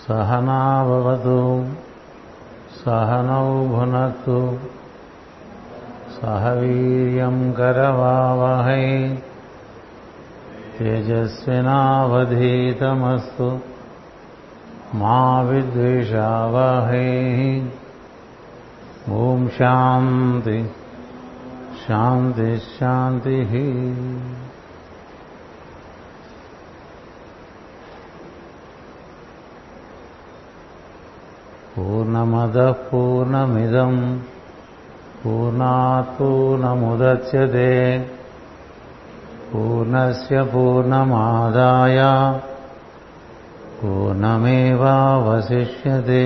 सहना भवतु सहनौ भुनक्तु सह वीर्यं करवावहै तेजस्विनावधीतमस्तु मा विद्विषावहै। ओम शांति शांति शांतिः। पूर्णमदः पूर्णमिदं पूर्णात् पूर्णमुदच्यते पूर्णस्य पूर्णमादाय पूर्णमेवावशिष्यते।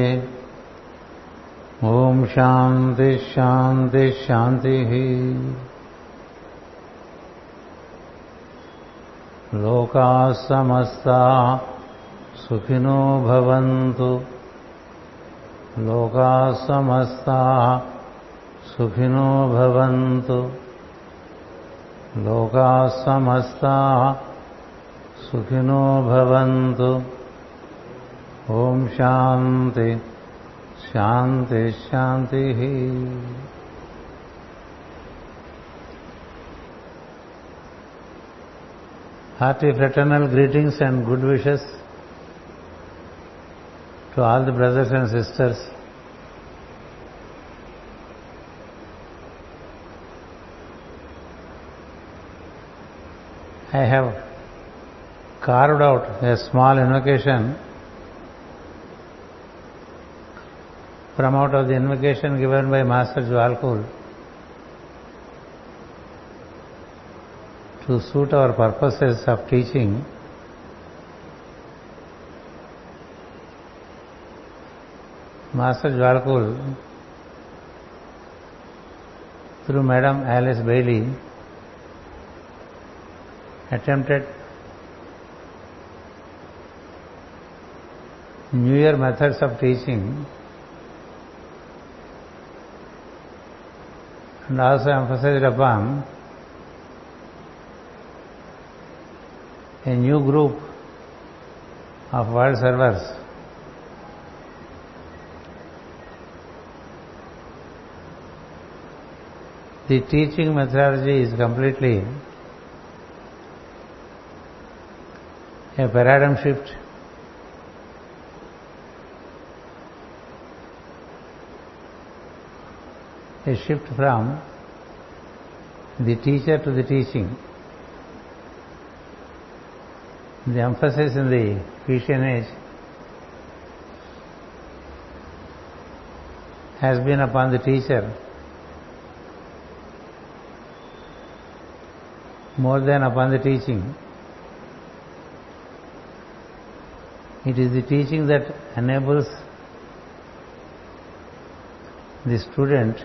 ओम शांति शांति शांतिः। लोकाः समस्ताः सुखिनो भवन्तु लोकाः समस्ताः सुखिनो भवन्तु लोकाः समस्ताः सुखिनो भवन्तु। ओम शांति शांति शांतिः। Hearty fraternal greetings and good wishes to all the brothers and sisters. I have carved out a small invocation from out of the invocation given by Master Jwalkul to suit our purposes of teaching. Master Jwalkul, through Madam Alice Bailey, attempted newer methods of teaching and also emphasized upon a new group of world servers the teaching methodology is completely a paradigm shift. A shift from the teacher to the teaching. The emphasis in the Christian age has been upon the teacher more than upon the teaching. It is the teaching that enables the student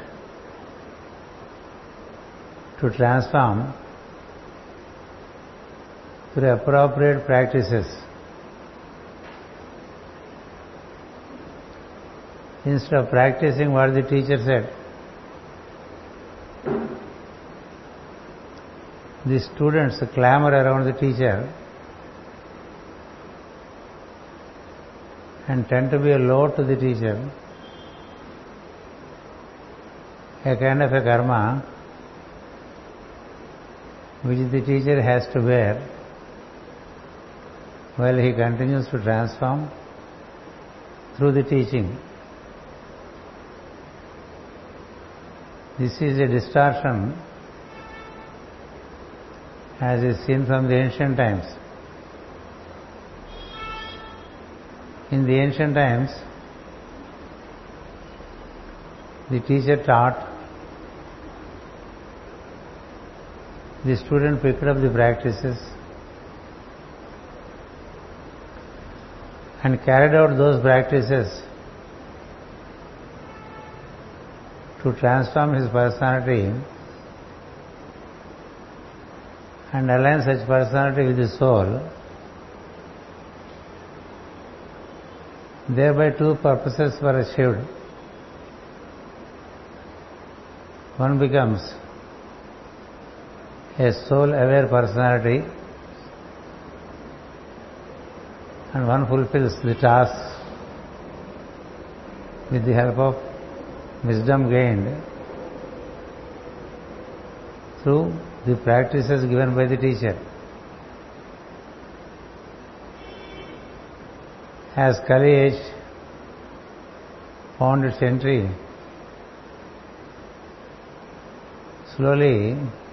to transform through appropriate practices. Instead of practicing what the teacher said, the students clamor around the teacher and tend to be a load to the teacher, a kind of a karma which the teacher has to bear while he continues to transform through the teaching. This is a distortion as is seen from the ancient times. In the ancient times, the teacher taught, the student picked up the practices and carried out those practices to transform his personality and align such personality with the soul. Thereby two purposes were achieved. One becomes a soul-aware personality and one fulfills the task with the help of wisdom gained through the practices given by the teacher. As Kali age found its entry, slowly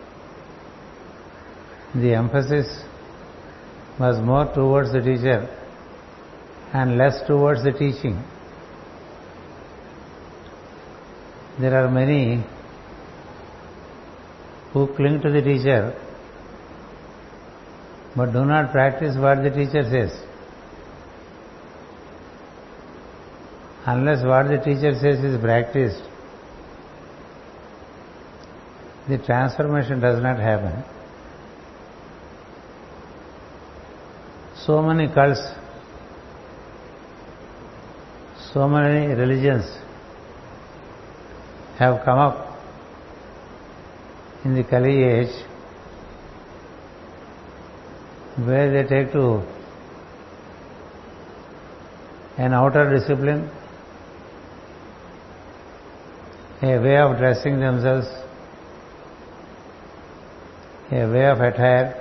the emphasis was more towards the teacher and less towards the teaching. There are many who cling to the teacher but do not practice what the teacher says. Unless what the teacher says is practiced, the transformation does not happen. So many cults, so many religions have come up in the Kali age, where they take to an outer discipline, a way of dressing themselves, a way of attire,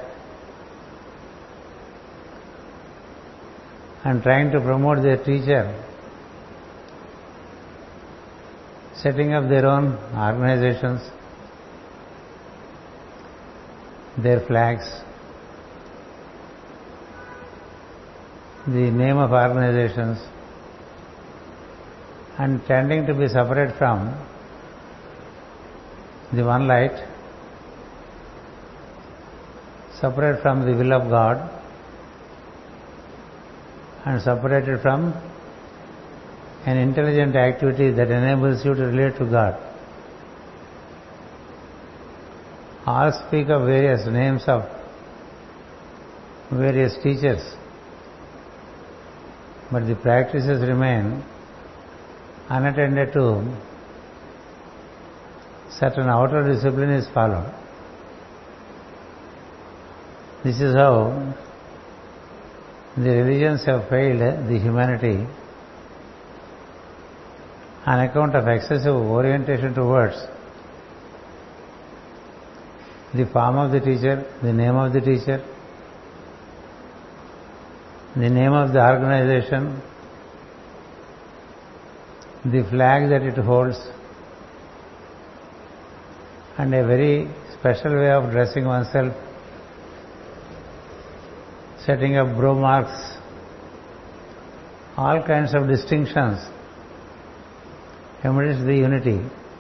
and trying to promote their teacher, setting up their own organizations, their flags, the name of organizations, and tending to be separate from the one light, separate from the will of God, and separated from an intelligent activity that enables you to relate to God. All speak of various names of various teachers, but the practices remain unattended to. Certain outer discipline is followed. This is how the religions have failed the humanity on account of excessive orientation towards the form of the teacher, the name of the teacher, the name of the organization, the flag that it holds, and a very special way of dressing oneself, setting up bro marks, all kinds of distinctions amidst the unity.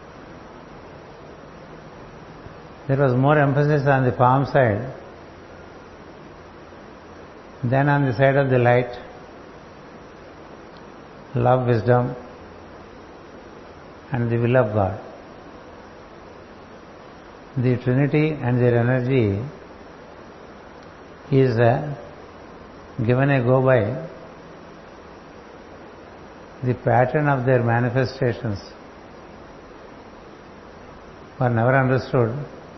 There was more emphasis on the palm side than on the side of the light, love, wisdom, and the will of God. The Trinity and their energy is given a go by the pattern of their manifestations were never understood,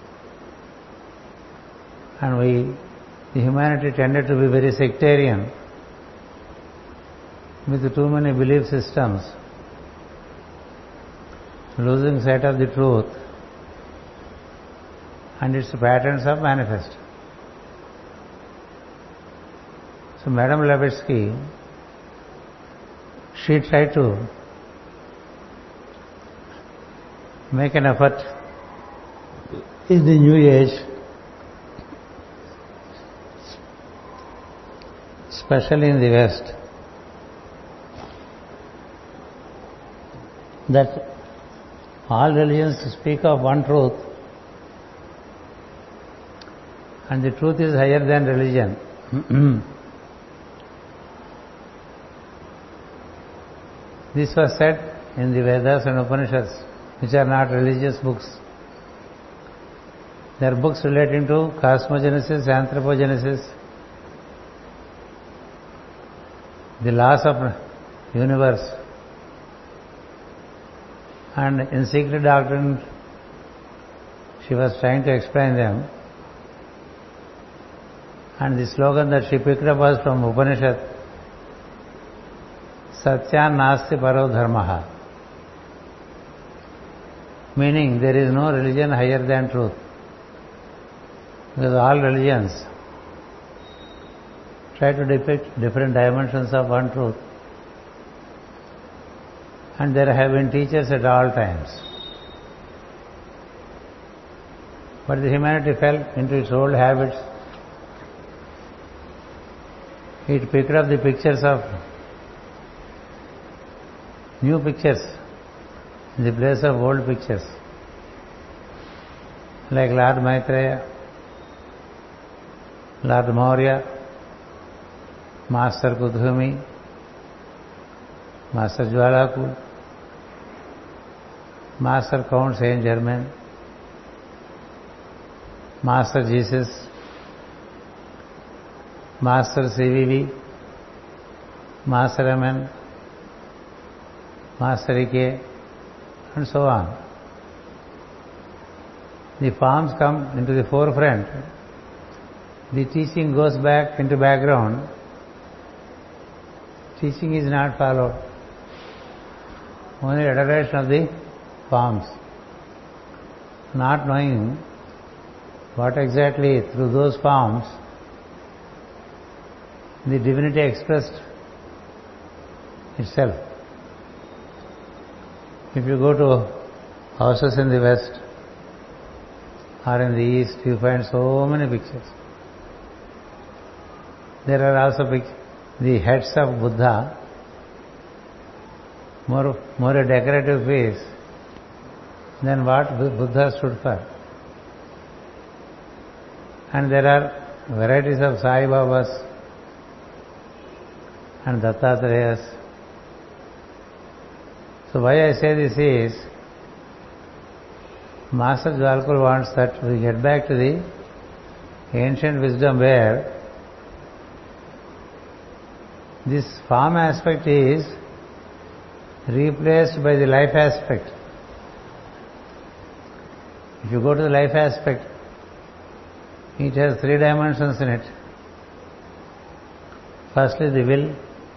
and the humanity tended to be very sectarian with too many belief systems, losing sight of the truth and its patterns of manifest. So Madame Blavatsky, she tried to make an effort in the new age, especially in the West, that all religions speak of one truth, and the truth is higher than religion. This was said in the Vedas and Upanishads, which are not religious books. They are books relating to cosmogenesis, anthropogenesis, the laws of universe. And in Secret Doctrine, she was trying to explain them. And the slogan that she picked up was from Upanishad, Satya Nasti Paro Dharmaha. meaning there is no religion higher than truth. Because all religions try to depict different dimensions of one truth. And there have been teachers at all times. But the humanity fell into its old habits. It picked up the pictures of new pictures in the place of old pictures. Like Lord Maitreya, Lord Maurya, Master Kudhumi, Master Jwalakul, Master Count Saint Germain, Master Jesus, Master CVV, Master MN, Master EK, and so on. The forms come into the forefront. The teaching goes back into background. Teaching is not followed. Only adoration of the forms. Not knowing what exactly through those forms the divinity expressed itself. If you go to houses in the West or in the East, you find so many pictures. There are also the heads of Buddha, more a decorative piece than what Buddha stood for. And there are varieties of Sai Babas and Dattatreya's. So why I say this is, Master Jwalakul wants that we get back to the ancient wisdom where this form aspect is replaced by the life aspect. If you go to the life aspect, it has 3 dimensions in it. Firstly, the will,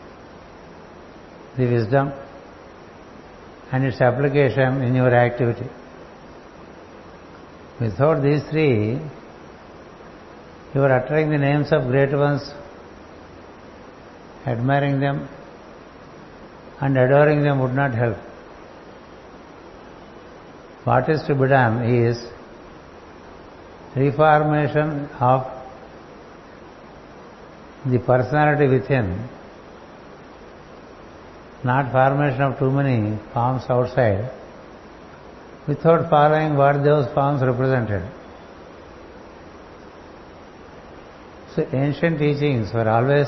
the wisdom, and its application in your activity. Without these 3, you are uttering the names of great ones, admiring them, and adoring them would not help. What is to be done is reformation of the personality within, not formation of too many forms outside, without following what those forms represented. So ancient teachings were always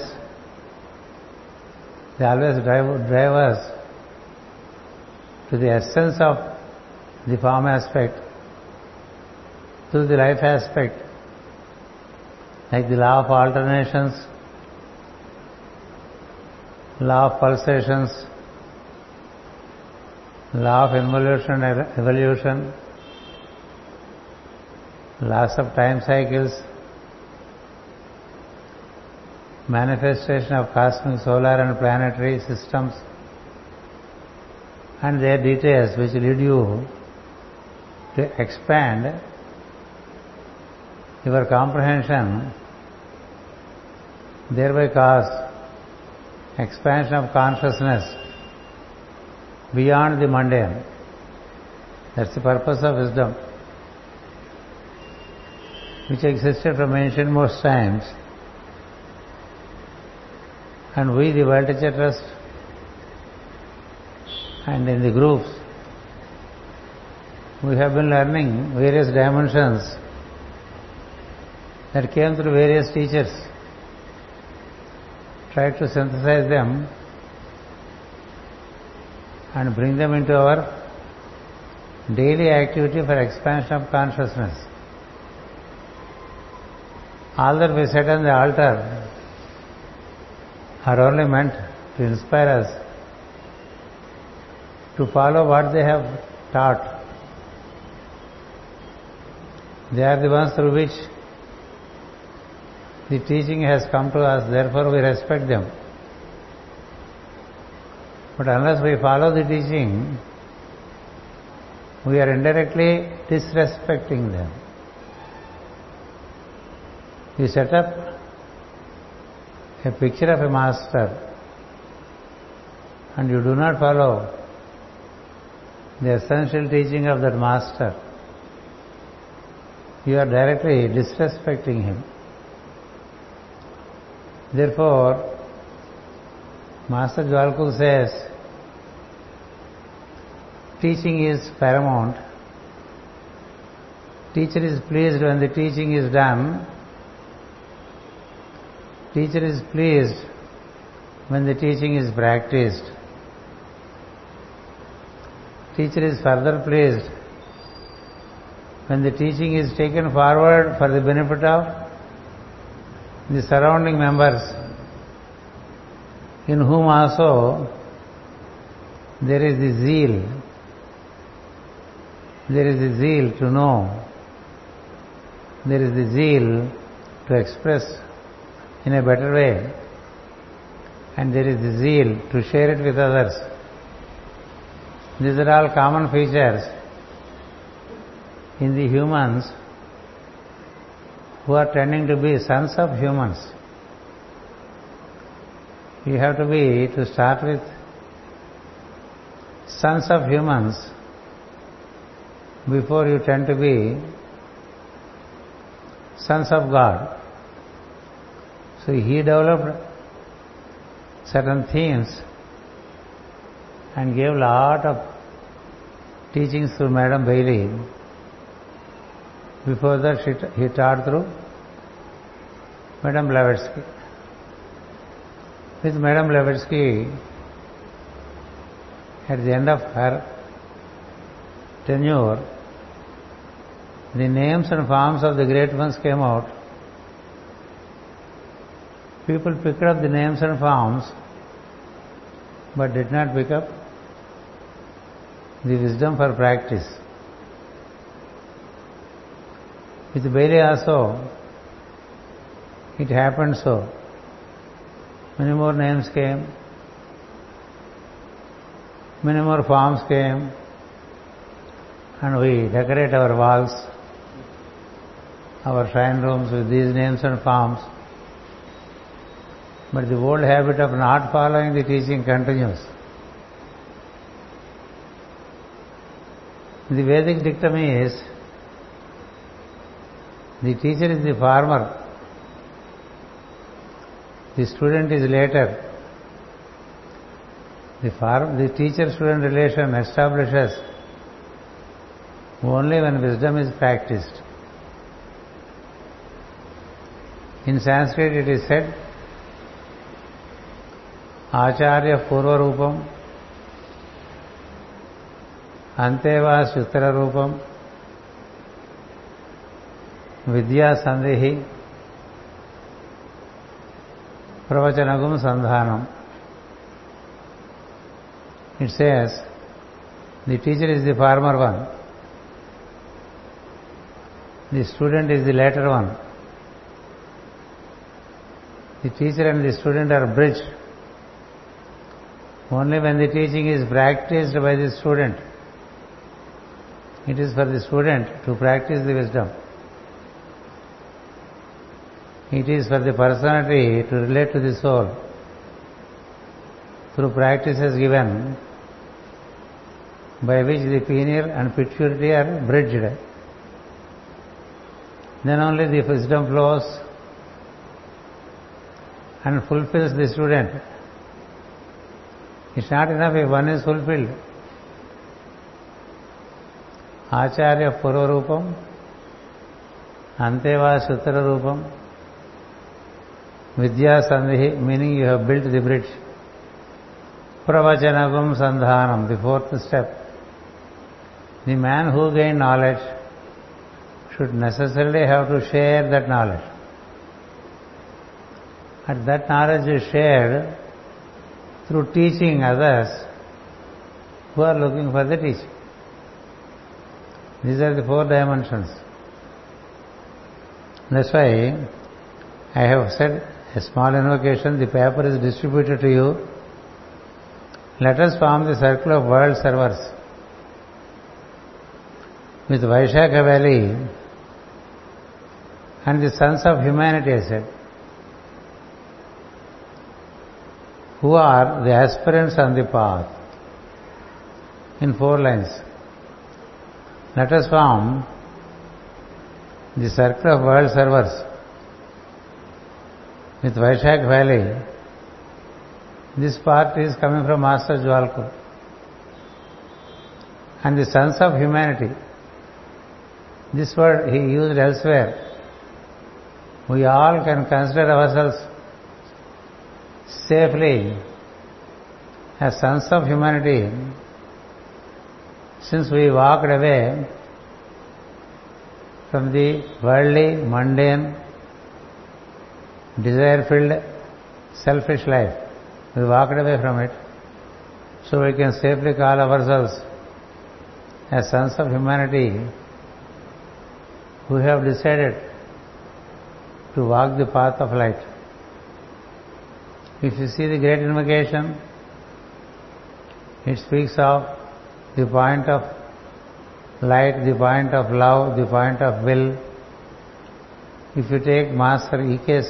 drive us to the essence of the form aspect, to the life aspect, like the law of alternations, law of pulsations, law of involution and evolution, laws of time cycles, manifestation of cosmic, solar and planetary systems, and their details which lead you to expand your comprehension, thereby cause expansion of consciousness beyond the mundane. That's the purpose of wisdom, which existed from ancient most times. And we, the World Teacher Trust, and in the groups, we have been learning various dimensions that came through various teachers. Tried to synthesize them and bring them into our daily activity for expansion of consciousness. All that we set on the altar are only meant to inspire us to follow what they have taught. They are the ones through which the teaching has come to us, therefore we respect them. But unless we follow the teaching, we are indirectly disrespecting them. You set up a picture of a master and you do not follow the essential teaching of that master, you are directly disrespecting him. Therefore, Master Jwalkuk says, teaching is paramount. Teacher is pleased when the teaching is done. Teacher is pleased when the teaching is practiced. Teacher is further pleased when the teaching is taken forward for the benefit of the surrounding members, in whom also there is the zeal. There is the zeal to know. There is the zeal to express in a better way. And there is the zeal to share it with others. These are all common features in the humans who are tending to be sons of humans. You have to start with sons of humans before you tend to be sons of God. So he developed certain themes and gave a lot of teachings through Madam Bailey. Before that he taught through Madam Blavatsky. With Madam Blavatsky, at the end of her tenure, the names and forms of the great ones came out. People picked up the names and forms, but did not pick up the wisdom for practice. With Bailey also, it happened so. Many more names came, many more forms came, and we decorate our walls, our shrine rooms with these names and forms. But the old habit of not following the teaching continues. The Vedic dictum is, the teacher is the farmer, the student is later. The teacher-student relation establishes only when wisdom is practiced. In Sanskrit it is said, Acharya Purva Rupam, Anteva Suttara Rupam, Vidya Sandhi, Pravachanagum Sandhanam. It says, the teacher is the former one, the student is the later one. The teacher and the student are bridged only when the teaching is practiced by the student. It is for the student to practice the wisdom. It is for the personality to relate to the soul through practices given by which the pineal and pituitary are bridged. Then only the wisdom flows and fulfills the student. It's not enough if one is fulfilled. Acharya Purva Rupam, Anteva Suttara Rupam, Vidya Sandhi, meaning you have built the bridge. Pravachanagam Sandhanam, the fourth step. The man who gained knowledge should necessarily have to share that knowledge. And that knowledge is shared through teaching others who are looking for the teaching. These are the four dimensions. That's why I have said a small invocation, the paper is distributed to you. Let us form the circle of world servers. with Vaishakha Valley and the sons of humanity, I said, who are the aspirants on the path. In 4 lines. Let us form the circle of world servers with Vaishakha Valley. This part is coming from Master Jwalkur. And the sons of humanity. This word he used elsewhere. We all can consider ourselves safely as sons of humanity, since we walked away from the worldly, mundane, desire-filled, selfish life. We walked away from it, so we can safely call ourselves as sons of humanity who have decided to walk the path of light. If you see the great invocation, it speaks of the point of light, the point of love, the point of will. If you take Master E.K.'s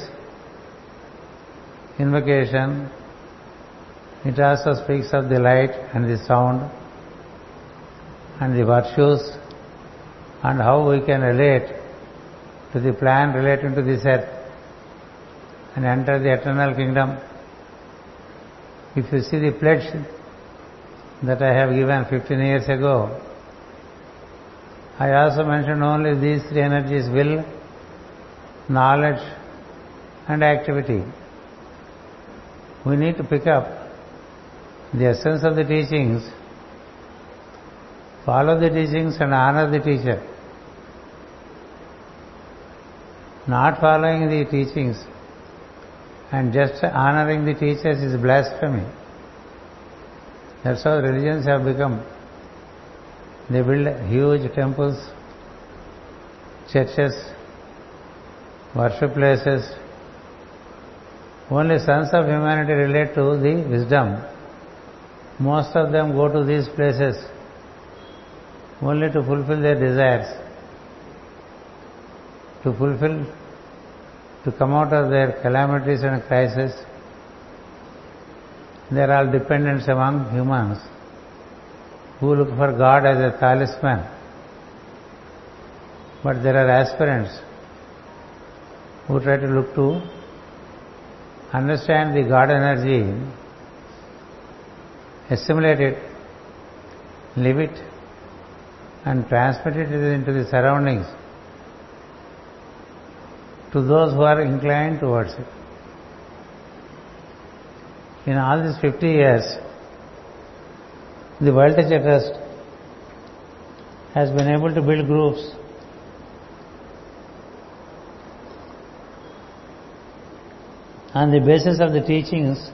invocation, it also speaks of the light and the sound and the virtues and how we can relate to the plan relating to this earth and enter the eternal kingdom. If you see the pledge that I have given 15 years ago, I also mentioned only these 3 energies: will, knowledge and activity. We need to pick up the essence of the teachings, follow the teachings and honor the teacher. Not following the teachings and just honoring the teachers is blasphemy. That's how religions have become. They build huge temples, churches, worship places. Only sons of humanity relate to the wisdom. Most of them go to these places only to fulfill their desires, to come out of their calamities and crises. They are all dependents among humans who look for God as a talisman. But there are aspirants who try to look to understand the God energy, assimilate it, live it, and transmit it into the surroundings to those who are inclined towards it. In all these 50 years, the World Teacher Trust has been able to build groups on the basis of the teachings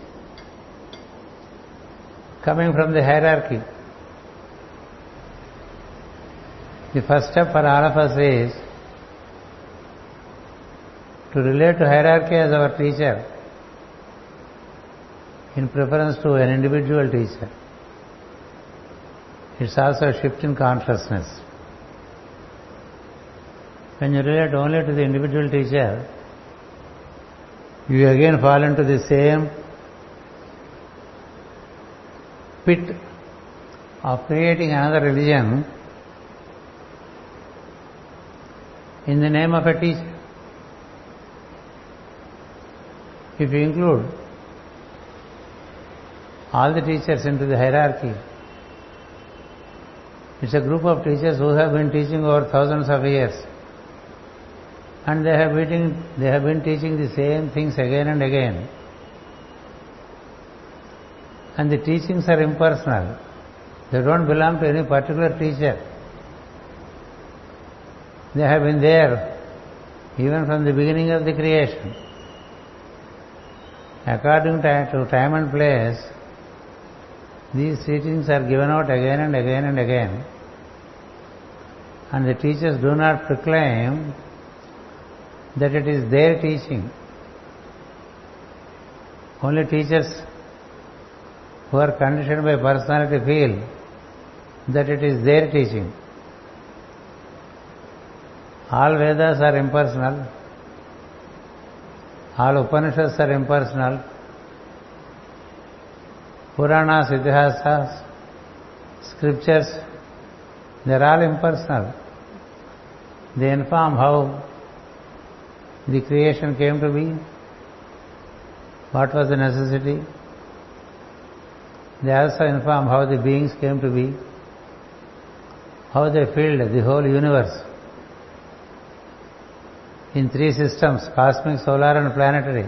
coming from the hierarchy. The first step for all of us is to relate to hierarchy as our teacher in preference to an individual teacher. It's also a shift in consciousness. When you relate only to the individual teacher, you again fall into the same pit of creating another religion in the name of a teacher. If you include all the teachers into the hierarchy, it's a group of teachers who have been teaching over thousands of years, and they have been teaching the same things again and again. And the teachings are impersonal. They don't belong to any particular teacher. They have been there even from the beginning of the creation. According to time and place, these teachings are given out again and again and again. And the teachers do not proclaim that it is their teaching. Only teachers who are conditioned by personality feel that it is their teaching. All Vedas are impersonal. All Upanishads are impersonal. Puranas, Itihasas, scriptures, they are all impersonal. They inform how the creation came to be, what was the necessity. They also inform how the beings came to be, how they filled the whole universe in 3 systems, cosmic, solar and planetary.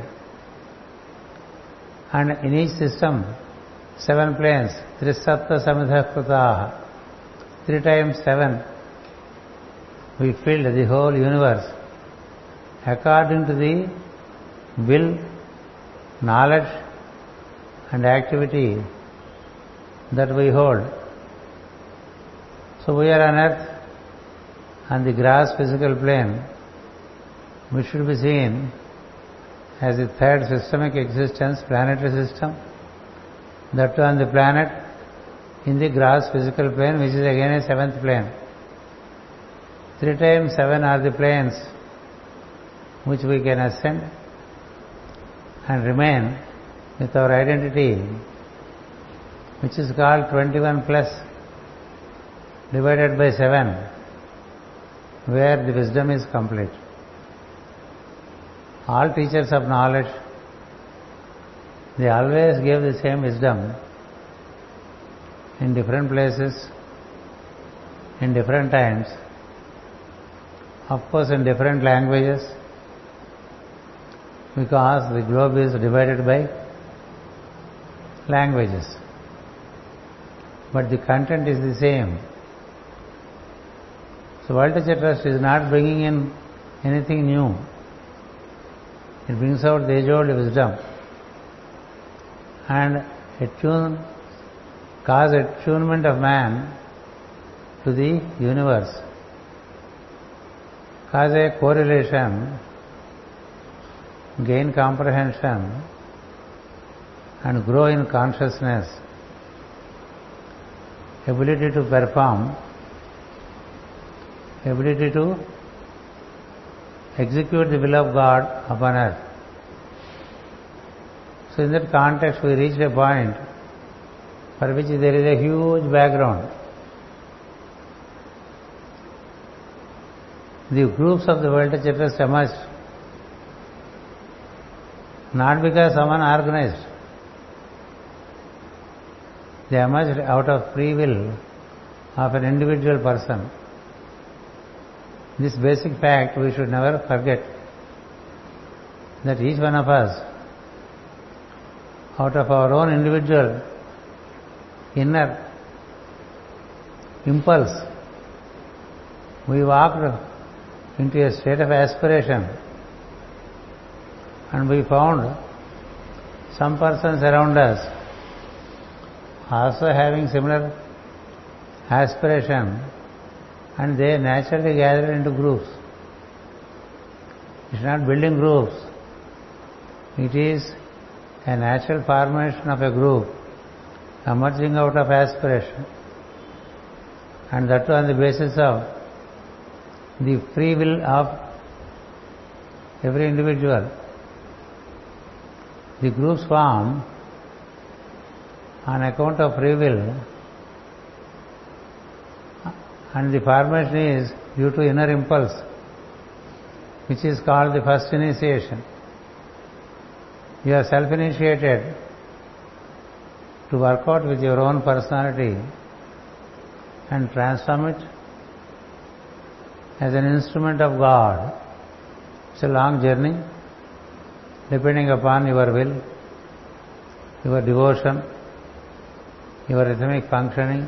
And in each system, 7 planes, Trisapta Samidha Krutaha. 3 times 7, we filled the whole universe according to the will, knowledge and activity that we hold. So we are on earth, on the gross physical plane, we should be seen as the 3rd systemic existence, planetary system, that on the planet in the gross physical plane, which is again a 7th plane. 3 times 7 are the planes which we can ascend and remain with our identity, which is called 21 plus divided by 7, where the wisdom is complete. All teachers of knowledge, they always give the same wisdom in different places, in different times, of course in different languages, because the globe is divided by languages. But the content is the same. So World Teacher Trust is not bringing in anything new. It brings out the age-old wisdom and cause attunement of man to the universe, cause a correlation, gain comprehension and grow in consciousness, ability to perform, ability to execute the will of God upon earth. So in that context we reached a point for which there is a huge background. The groups of the World Teacher Trust emerged not because someone organized. They emerged out of free will of an individual person. This basic fact we should never forget, that each one of us, out of our own individual inner impulse, we walked into a state of aspiration and we found some persons around us also having similar aspiration, and they naturally gather into groups. It's not building groups. It is a natural formation of a group emerging out of aspiration, and that on the basis of the free will of every individual. The groups form on account of free will, and the formation is due to inner impulse, which is called the first initiation. You are self-initiated to work out with your own personality and transform it as an instrument of God. It's a long journey, depending upon your will, your devotion, your rhythmic functioning,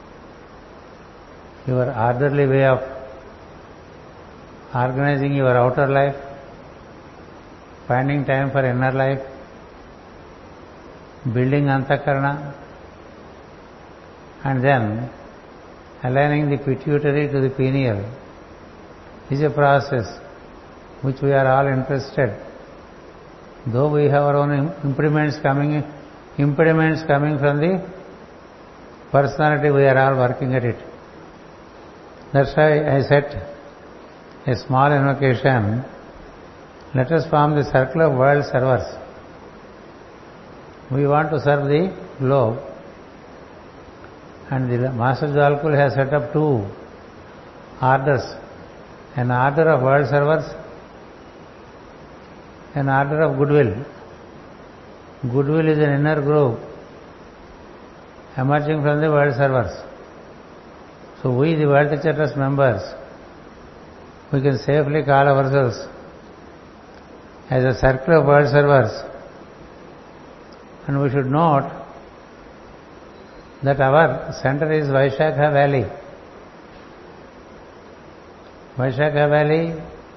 your orderly way of organizing your outer life, finding time for inner life, building antakarana, and then aligning the pituitary to the pineal is a process which we are all interested. Though we have our own impediments coming from the personality, we are all working at it. That's why I set a small invocation, let us form the circle of world servers. We want to serve the globe, and the Master Jwalkul has set up two orders, an order of world servers, an order of goodwill. Goodwill is an inner group emerging from the world servers. So we, the World Teacher Trust members, we can safely call ourselves as a circle of world servers, and we should note that our center is Vaishakha Valley. Vaishakha Valley,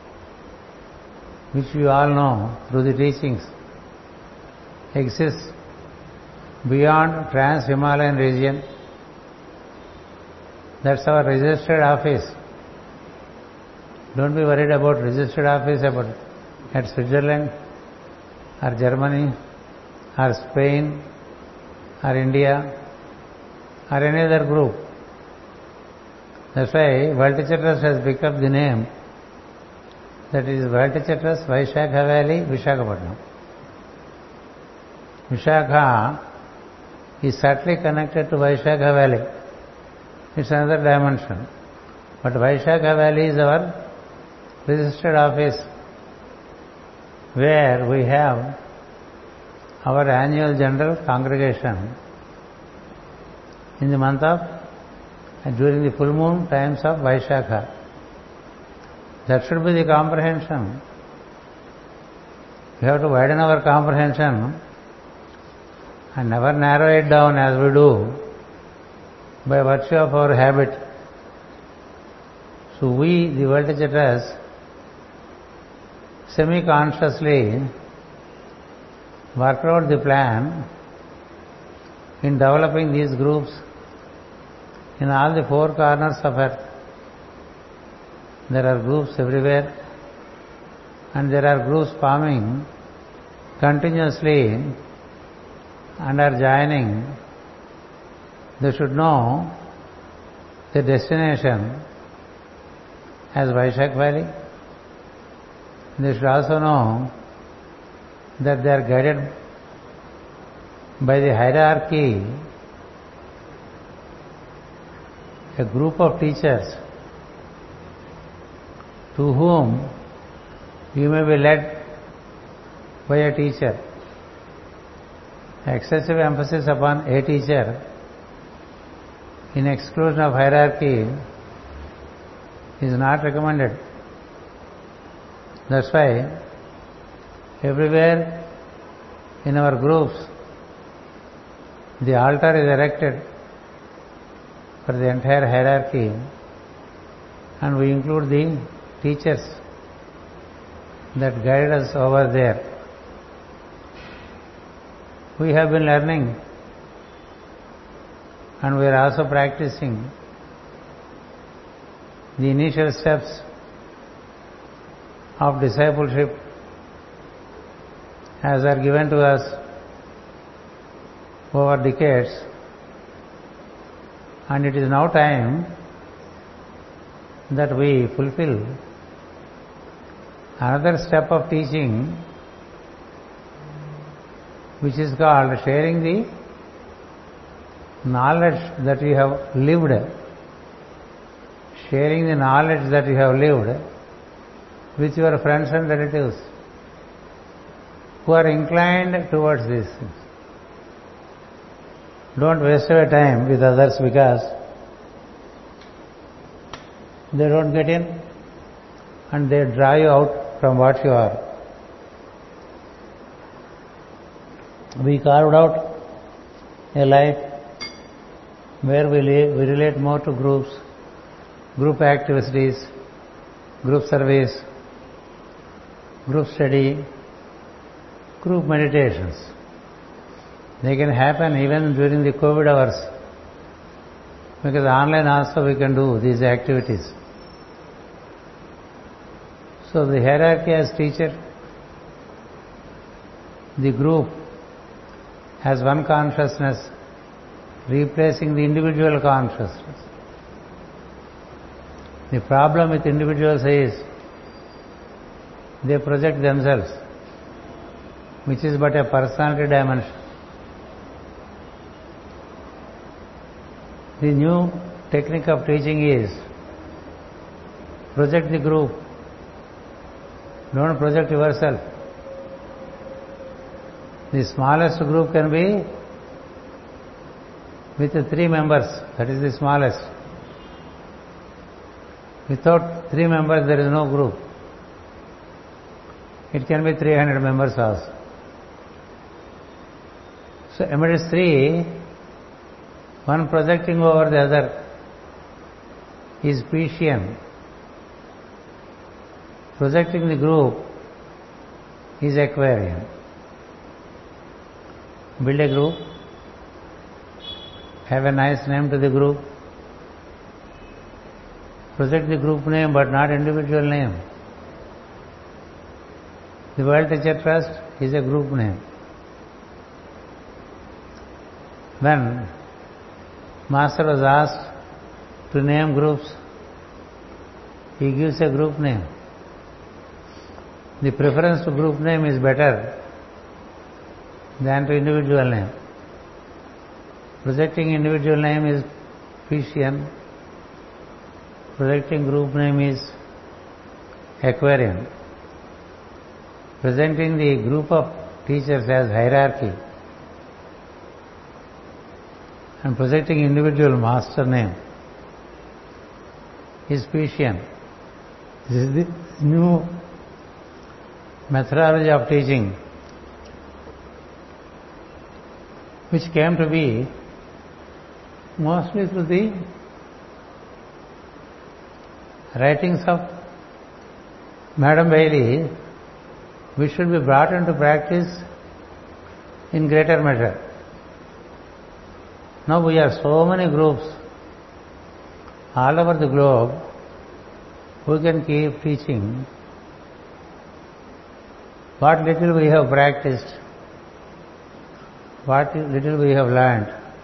which you all know through the teachings, exists beyond Trans-Himalayan region. That's our registered office. Don't be worried about registered office at Switzerland or Germany or Spain or India or any other group. That's why World Teacher Trust has picked up the name. That is World Teacher Trust, Vaishakha Valley, Visakhapatnam. Vishakha is subtly connected to Vaishakha Valley. It's another dimension. But Vaishakha Valley is our registered office, where we have our annual general congregation in the month of, during the full moon times of Vaishakha. That should be the comprehension. We have to widen our comprehension and never narrow it down as we do by virtue of our habit. So we, the World Teacher Trust, semi-consciously worked out the plan in developing these groups in all the four corners of earth. There are groups everywhere, and there are groups forming continuously and are joining. They should know the destination as Vaishakha Valley. They should also know that they are guided by the hierarchy, a group of teachers to whom you may be led by a teacher. Excessive emphasis upon a teacher in exclusion of hierarchy is not recommended. That's why everywhere in our groups the altar is erected for the entire hierarchy, and we include the teachers that guide us over there. We have been learning, and we are also practicing the initial steps of discipleship as are given to us over decades, and it is now time that we fulfill another step of teaching, which is called sharing the knowledge that you have lived, sharing the knowledge that you have lived with your friends and relatives who are inclined towards these things. Don't waste your time with others because they don't get in and they draw you out from what you are. We carved out a life where we relate more to groups, group activities, group service, group study, group meditations. They can happen even during the COVID hours, because online also we can do these activities. So the hierarchy as teacher, the group has one consciousness replacing the individual consciousness. The problem with individuals is they project themselves, which is but a personality dimension. The new technique of teaching is project the group. Don't project yourself. The smallest group can be with 3 members. That is the smallest. Without 3 members, there is no group. It can be 300 members also. So amidst 3, one projecting over the other is Piscean. Projecting the group is Aquarian. Build a group, have a nice name to the group, project the group name but not individual name. The World Teacher Trust is a group name. When Master was asked to name groups, he gives a group name. The preference to group name is better than to individual name. Projecting individual name is Piscean. Projecting group name is Aquarian. Presenting the group of teachers as hierarchy and projecting individual master name is Piscean. This is the new methodology of teaching, which came to be mostly through the writings of Madam Bailey, which should be brought into practice in greater measure. Now we have so many groups all over the globe who can keep teaching what little we have practiced, what little we have learned.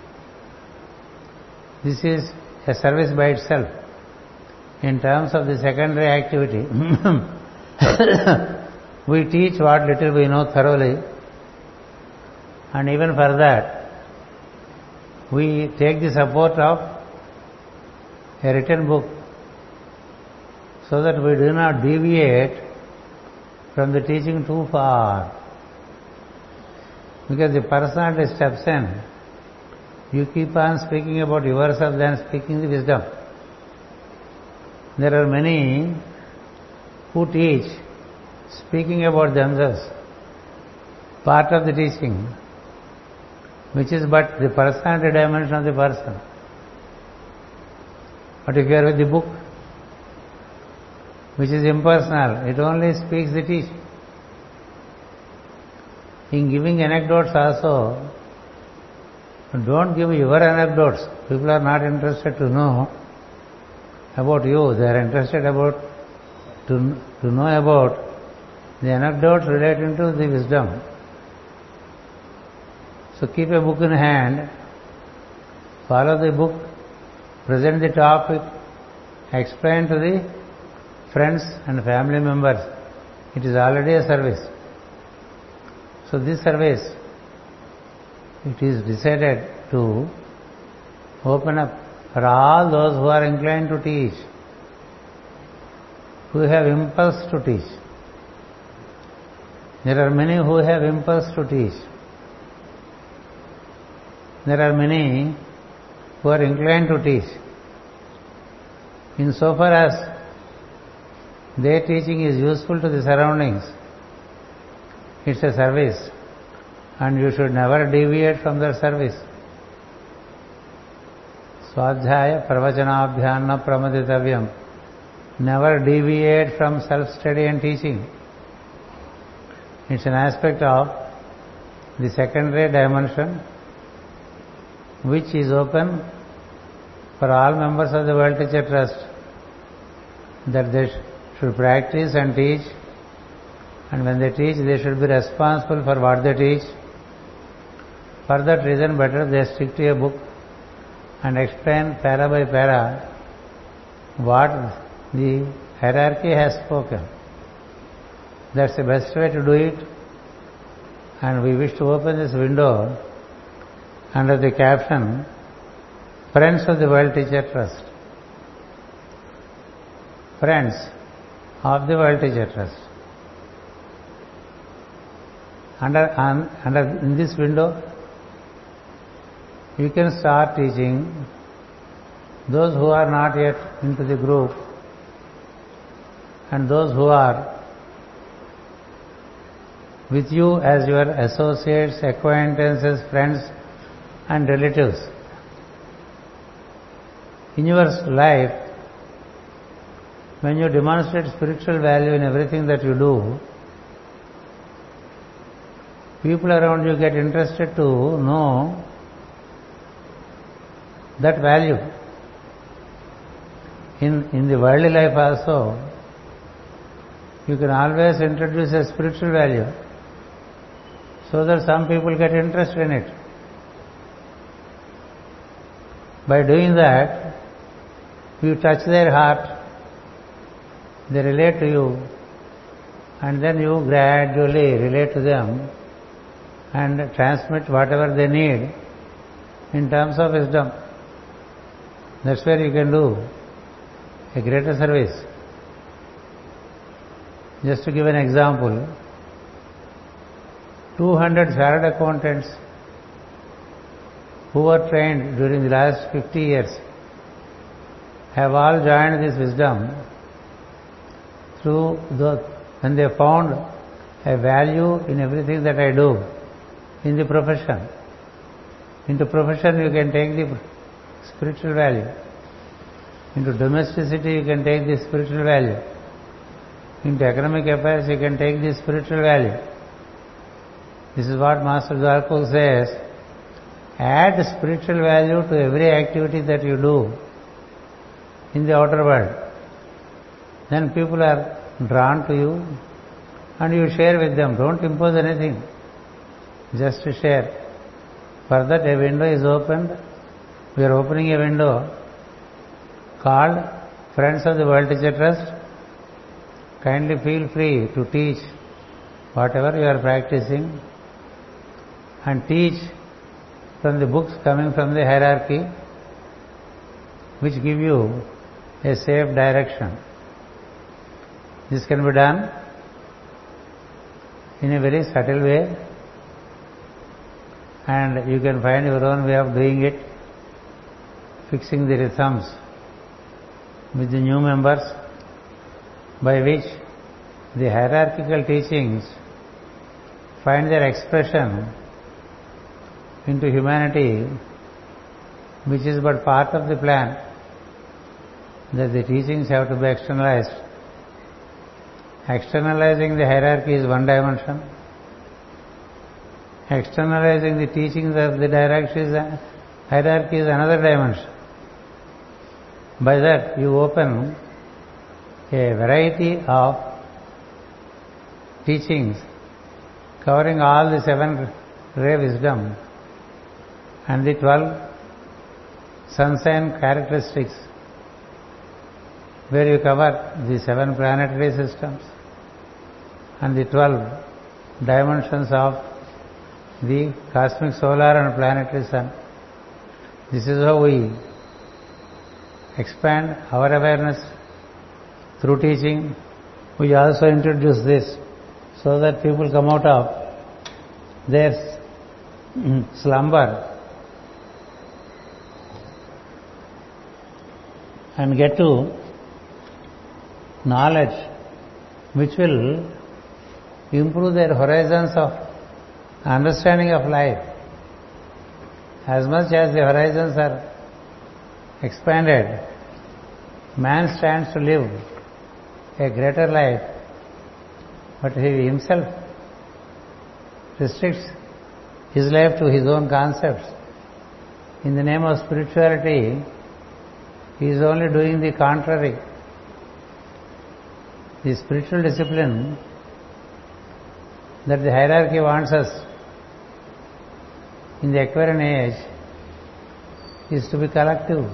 This is a service by itself. In terms of the secondary activity, we teach what little we know thoroughly, and even for that, we take the support of a written book so that we do not deviate from the teaching too far. Because the personality steps in, you keep on speaking about yourself than speaking the wisdom. There are many who teach speaking about themselves, part of the teaching, which is but the personality dimension of the person. But if you are with the book, which is impersonal, it only speaks the teaching. In giving anecdotes also, don't give your anecdotes. People are not interested to know about you. They are interested to know about the anecdotes relating to the wisdom. So keep a book in hand, follow the book, present the topic, explain to the friends and family members. It is already a service. So this service, it is decided to open up for all those who are inclined to teach, who have impulse to teach. There are many who have impulse to teach. There are many who are inclined to teach. Insofar as their teaching is useful to the surroundings, it's a service, and you should never deviate from that service. Swadhyaya pravachanabhyam na pramaditavyam. Never deviate from self-study and teaching. It's an aspect of the secondary dimension which is open for all members of the World Teacher Trust, that they should practice and teach, and when they teach, they should be responsible for what they teach. For that reason, better they stick to a book and explain para by para what the hierarchy has spoken. That's the best way to do it. And we wish to open this window under the caption, Friends of the World Teacher Trust. Friends of the World Teacher Trust. In this window, you can start teaching those who are not yet into the group and those who are with you as your associates, acquaintances, friends and relatives. In your life, when you demonstrate spiritual value in everything that you do, people around you get interested to know that value. In the worldly life also, you can always introduce a spiritual value so that some people get interested in it. By doing that, you touch their heart, they relate to you, and then you gradually relate to them and transmit whatever they need in terms of wisdom. That's where you can do a greater service. Just to give an example, 200 chartered accountants who were trained during the last 50 years have all joined this wisdom when they found a value in everything that I do in the profession. Into profession you can take the spiritual value. Into domesticity you can take the spiritual value. Into economic affairs you can take the spiritual value. This is what Master Dwarkul says, add spiritual value to every activity that you do in the outer world. Then people are drawn to you and you share with them. Don't impose anything. Just to share. For that a window is opened. We are opening a window called Friends of the World Teacher Trust. Kindly feel free to teach whatever you are practicing and teach from the books coming from the hierarchy which give you a safe direction. This can be done in a very subtle way and you can find your own way of doing it, fixing the rhythms with the new members by which the hierarchical teachings find their expression into humanity, which is but part of the plan, that the teachings have to be externalized. Externalizing the hierarchy is one dimension. Externalizing the teachings of the hierarchy is another dimension. By that you open a variety of teachings covering all the 7-ray wisdom and the 12 sunshine characteristics, where you cover the 7 planetary systems and the 12 dimensions of the cosmic solar and planetary sun. This is how we expand our awareness through teaching. We also introduce this so that people come out of their slumber and get to knowledge which will improve their horizons of understanding of life. As much as the horizons are expanded, man stands to live a greater life, but he himself restricts his life to his own concepts. In the name of spirituality, he is only doing the contrary. The spiritual discipline that the hierarchy wants us in the Aquarian age is to be collective.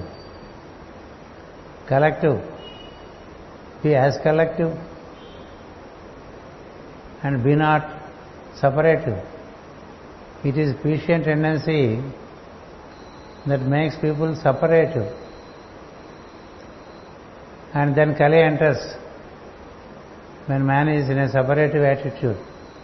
Collective. Be as collective and be not separative. It is Pisian tendency that makes people separative. And then Kali enters when man is in a separative attitude.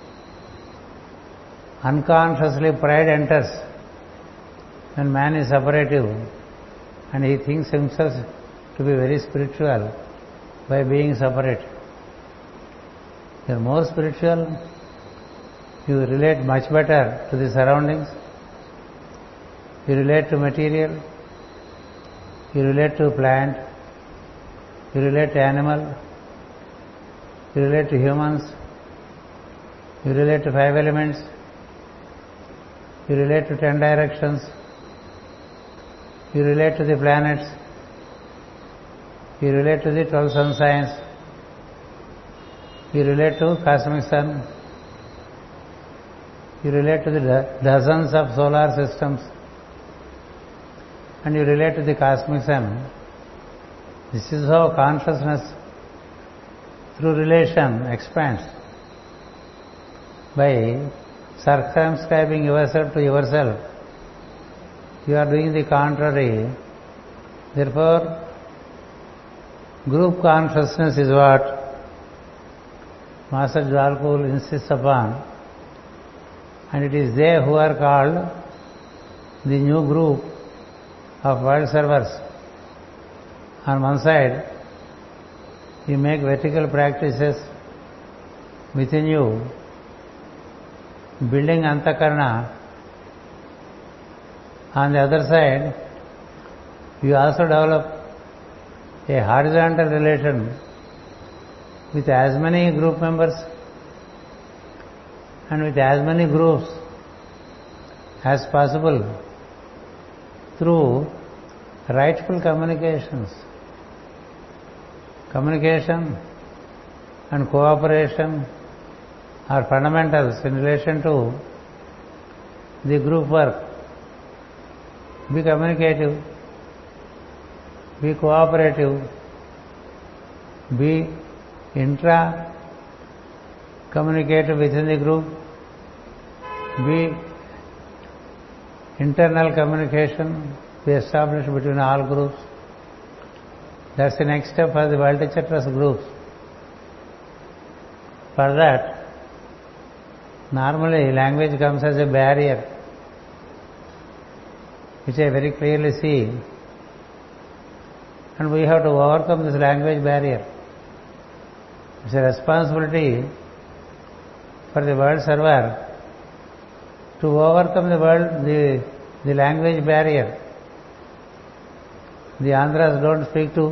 Unconsciously pride enters when man is separative and he thinks himself to be very spiritual by being separate. You are more spiritual, you relate much better to the surroundings, you relate to material, you relate to plant, you relate to animal, you relate to humans, you relate to 5 elements, you relate to 10 directions, you relate to the planets, you relate to the 12 sun signs, you relate to cosmic sun, you relate to the dozens of solar systems, and you relate to the cosmic sun. This is how consciousness through relation expands. By circumscribing yourself to yourself, you are doing the contrary. Therefore, group consciousness is what Master Jwalpul insists upon, and it is they who are called the new group of world servers. On one side, you make vertical practices within you, building antakarana. On the other side, you also develop a horizontal relation with as many group members and with as many groups as possible through rightful communications. Communication and cooperation are fundamentals in relation to the group work. Be communicative, be cooperative, be intra-communicative within the group, be internal communication, be established between all groups. That's the next step for the Valtichatras groups. For that, normally language comes as a barrier, which I very clearly see, and we have to overcome this language barrier. It's a responsibility for the world server to overcome the language barrier. The Andhras don't speak to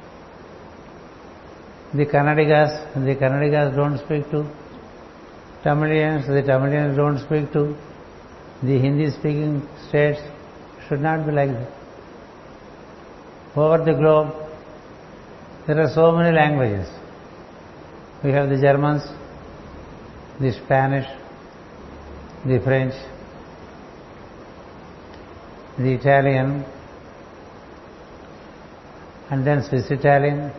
the Kannadigas don't speak to Tamilians, the Tamilians don't speak to the Hindi-speaking states. It should not be like that. Over the globe, there are so many languages. We have the Germans, the Spanish, the French, the Italian, and then Swiss Italian,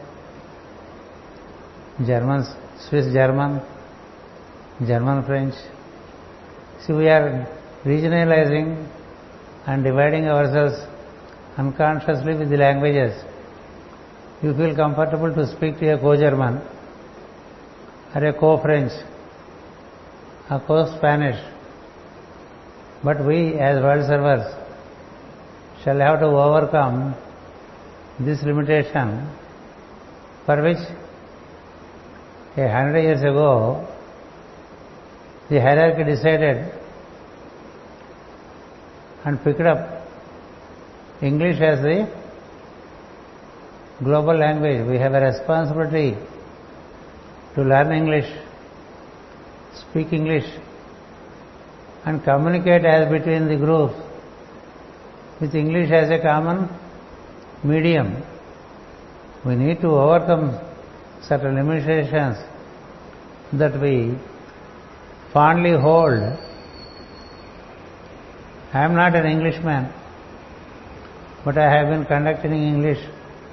Swiss German, German French. See, we are regionalizing and dividing ourselves unconsciously with the languages. You feel comfortable to speak to a co-German or a co-French or co-Spanish. But we as world servers shall have to overcome this limitation, for which 100 years ago the hierarchy decided and picked up English as the global language. We have a responsibility to learn English, speak English, and communicate as between the groups with English as a common medium. We need to overcome certain limitations that we fondly hold. I am not an Englishman, but I have been conducting English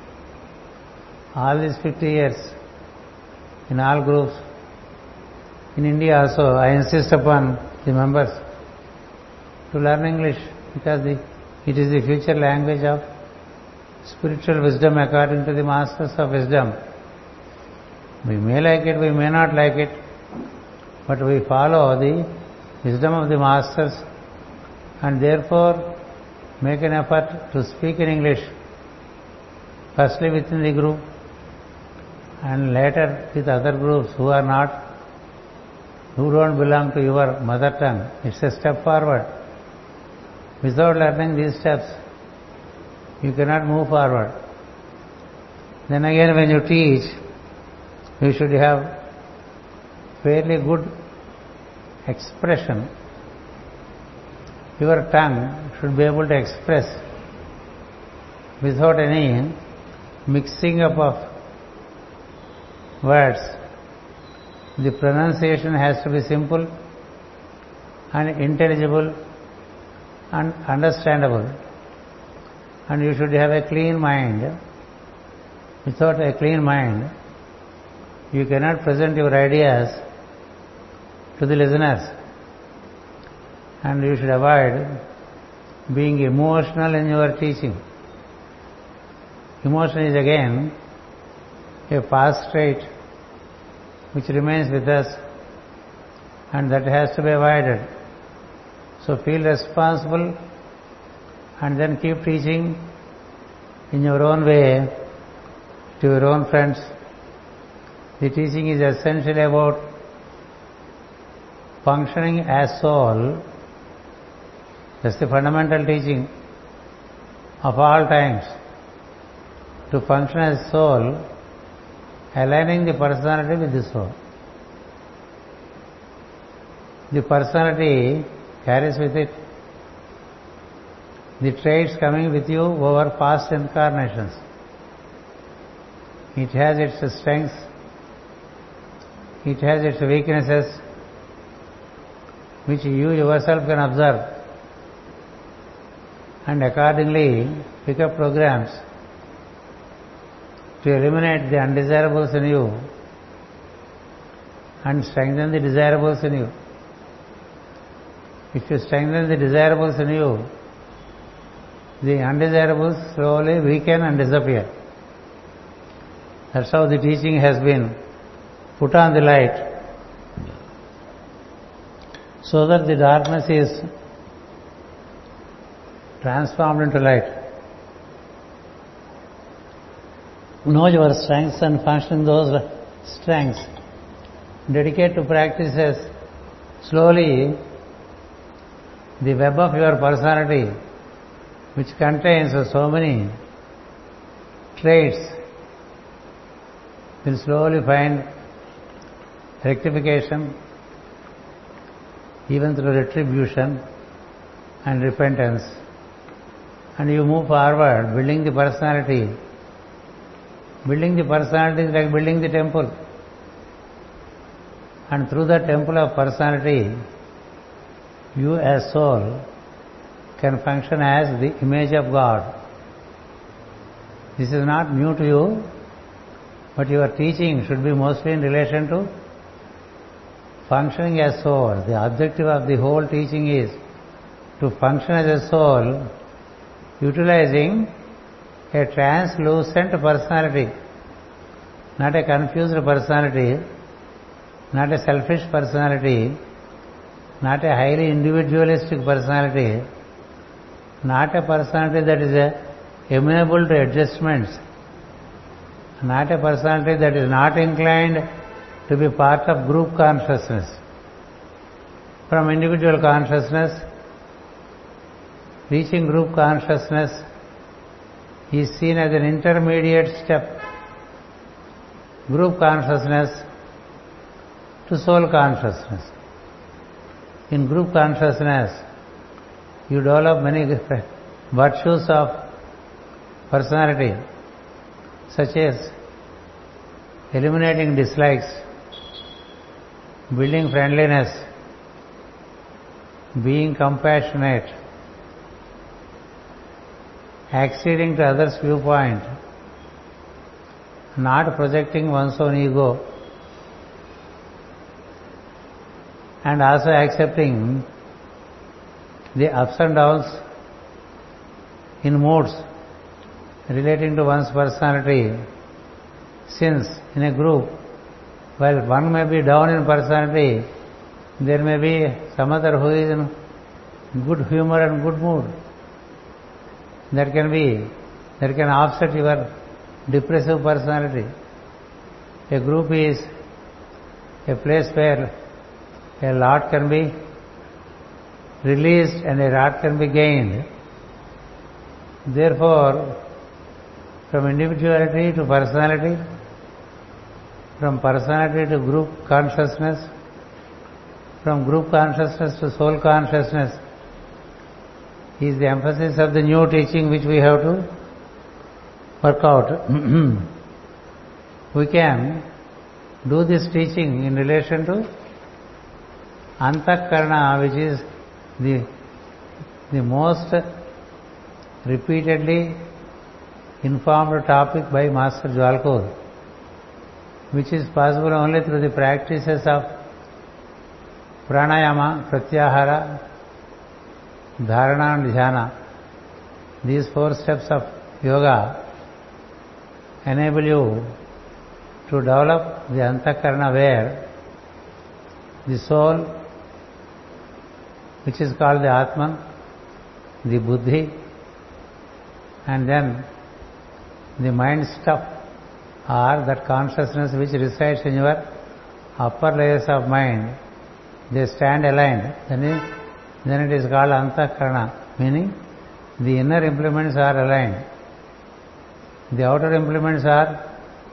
all these 50 years in all groups. In India also, I insist upon the members to learn English because it is the future language of spiritual wisdom according to the masters of wisdom. We may like it, we may not like it, but we follow the wisdom of the masters and therefore make an effort to speak in English, firstly within the group and later with other groups who don't belong to your mother tongue. It's a step forward. Without learning these steps, you cannot move forward. Then again, when you teach, you should have fairly good expression. Your tongue should be able to express without any mixing up of words. The pronunciation has to be simple and intelligible and understandable. And you should have a clean mind. Without a clean mind, you cannot present your ideas to the listeners. And you should avoid being emotional in your teaching. Emotion is again a past trait which remains with us and that has to be avoided. So feel responsible and then keep teaching in your own way to your own friends. The teaching is essentially about functioning as soul. That's the fundamental teaching of all times. To function as soul, aligning the personality with the soul. The personality carries with it the traits coming with you over past incarnations. It has its strengths, it has its weaknesses, which you yourself can observe and accordingly pick up programs to eliminate the undesirables in you and strengthen the desirables in you. If you strengthen the desirables in you, the undesirables slowly weaken and disappear. That's how the teaching has been put on the light, so that the darkness is transformed into light. Know your strengths and function those strengths. Dedicate to practices. Slowly, the web of your personality, which contains so many traits, will slowly find rectification, even through retribution and repentance. And you move forward, building the personality. Building the personality is like building the temple. And through the temple of personality, you as soul can function as the image of God. This is not new to you, but your teaching should be mostly in relation to functioning as soul. The objective of the whole teaching is to function as a soul, utilizing a translucent personality, not a confused personality, not a selfish personality, not a highly individualistic personality, not a personality that is amenable to adjustments, not a personality that is not inclined to be part of group consciousness. From individual consciousness, reaching group consciousness is seen as an intermediate step. Group consciousness to soul consciousness. In group consciousness, you develop many virtues of personality, such as eliminating dislikes, building friendliness, being compassionate, acceding to others' viewpoint, not projecting one's own ego, and also accepting the ups and downs in moods relating to one's personality. Since in a group, while one may be down in personality, there may be some other who is in good humor and good mood. That can offset your depressive personality. A group is a place where a lot can be released and a lot can be gained. Therefore, from individuality to personality, from personality to group consciousness, from group consciousness to soul consciousness is the emphasis of the new teaching which we have to work out. We can do this teaching in relation to Antakarana, which is the most repeatedly informed topic by Master Jwalkur, which is possible only through the practices of pranayama, pratyahara, dharana and dhyana. These 4 steps of yoga enable you to develop the antakarana, where the soul, which is called the Atman, the buddhi, and then the mind stuff, or that consciousness which resides in your upper layers of mind, they stand aligned. Then it is called antakarana, meaning the inner implements are aligned. The outer implements are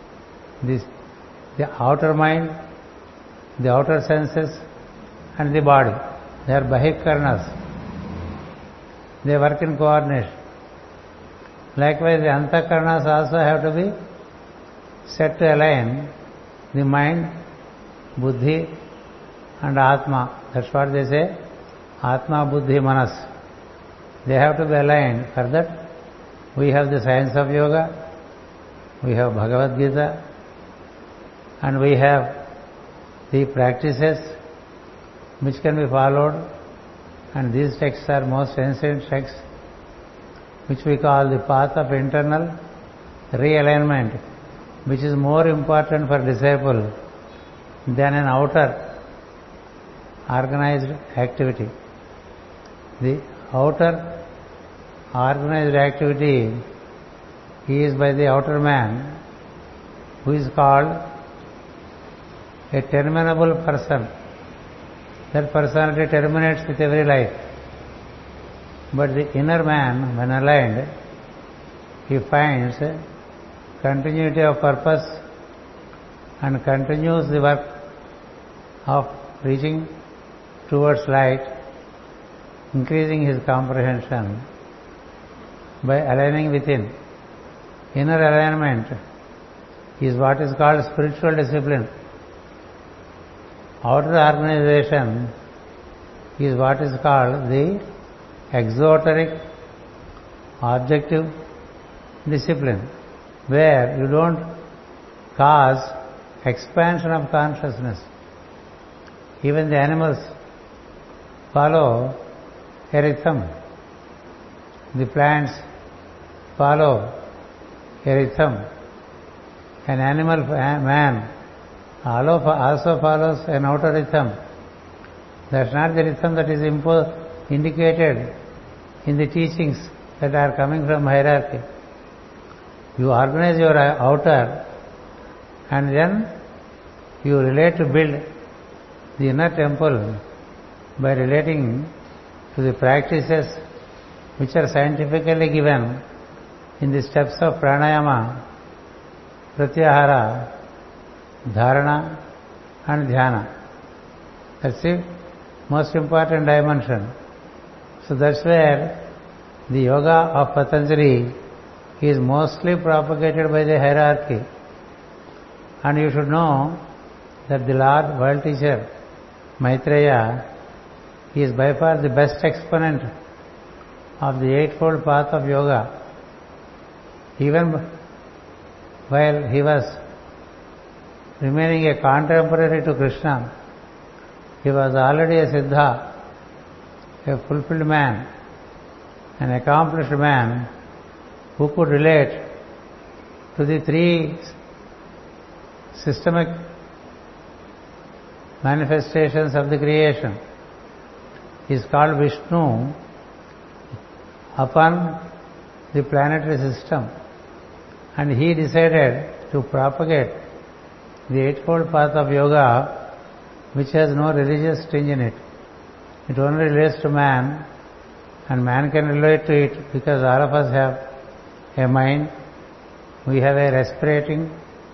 the outer mind, the outer senses, and the body. They are bahikaranas. They work in coordination. Likewise, the antakaranas also have to be set to align the mind, buddhi, and atma. That's what they say, atma, buddhi, manas. They have to be aligned. For that, we have the science of yoga, we have Bhagavad Gita, and we have the practices which can be followed, and these texts are most ancient texts, which we call the path of internal realignment, which is more important for disciple than an outer organized activity. The outer organized activity is by the outer man, who is called a terminable person. That personality terminates with every life. But the inner man, when aligned, he finds continuity of purpose and continues the work of reaching towards light, increasing his comprehension by aligning within. Inner alignment is what is called spiritual discipline. Outer organization is what is called the exoteric objective discipline, where you don't cause expansion of consciousness. Even the animals follow a rhythm. The plants follow a rhythm. An animal man also follows an outer rhythm. That's not the rhythm that is indicated in the teachings that are coming from hierarchy. You organize your outer, and then you relate to build the inner temple by relating to the practices which are scientifically given in the steps of pranayama, pratyahara, dharana and dhyana. That's the most important dimension. So that's where the yoga of Patanjali is mostly propagated by the hierarchy. And you should know that the Lord World Teacher Maitreya is by far the best exponent of the Eightfold Path of Yoga. Even while he was remaining a contemporary to Krishna, He was already a Siddha, a fulfilled man, an accomplished man who could relate to the three systemic manifestations of the creation. He is called Vishnu upon the planetary system, and he decided to propagate the eightfold path of yoga, which has no religious tinge in it. It only relates to man, and man can relate to it because all of us have a mind. We have a respiratory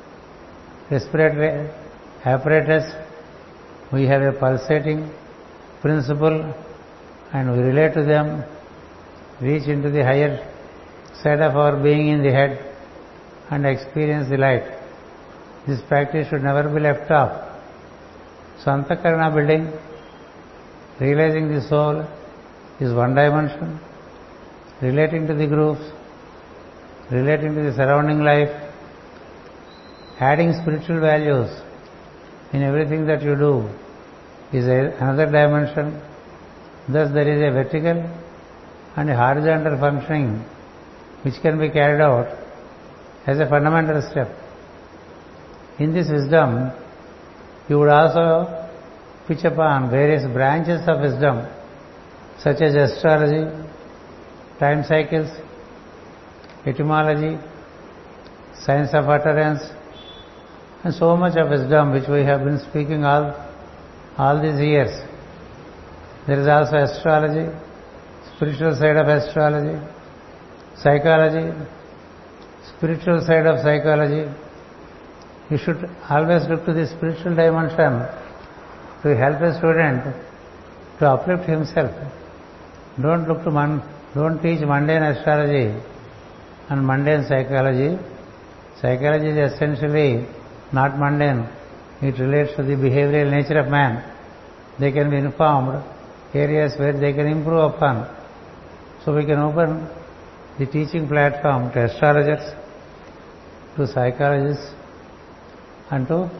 apparatus. We have a pulsating principle, and we relate to them, reach into the higher side of our being in the head and experience the light. This practice should never be left off. So Antakarana building, realizing the soul, is one dimension. Relating to the groups, relating to the surrounding life, adding spiritual values in everything that you do is another dimension. Thus there is a vertical and a horizontal functioning which can be carried out as a fundamental step. In this wisdom, you would also pitch upon various branches of wisdom such as astrology, time cycles, etymology, science of utterance, and so much of wisdom which we have been speaking all these years. There is also astrology, spiritual side of astrology, psychology, spiritual side of psychology. You should always look to the spiritual dimension to help a student to uplift himself. Don't teach mundane astrology and mundane psychology. Psychology is essentially not mundane. It relates to the behavioral nature of man. They can be informed areas where they can improve upon. So we can open the teaching platform to astrologers, to psychologists, and to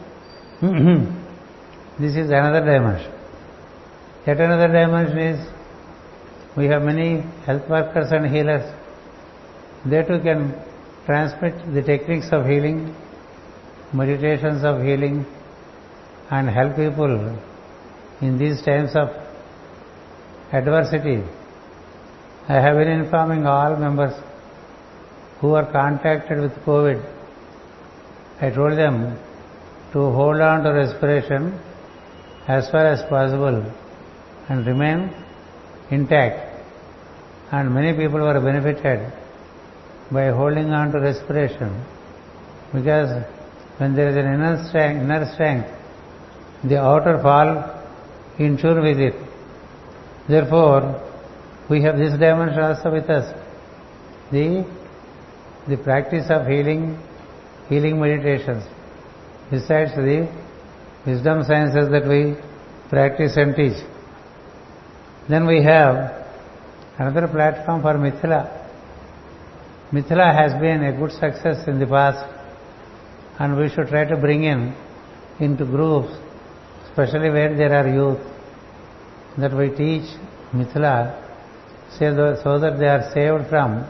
this is another dimension. Yet another dimension is we have many health workers and healers. They too can transmit the techniques of healing, meditations of healing, and help people in these times of adversity. I have been informing all members who are contacted with COVID. I told them to hold on to respiration as far as possible and remain intact. And many people were benefited by holding on to respiration, because when there is an inner strength, the outer fall in tune with it. Therefore, we have this dimension also with us. The practice of healing meditations, besides the wisdom sciences that we practice and teach. Then we have another platform for Mithila. Mithila has been a good success in the past, and we should try to bring into groups, especially where there are youth, that we teach Mithila so that they are saved from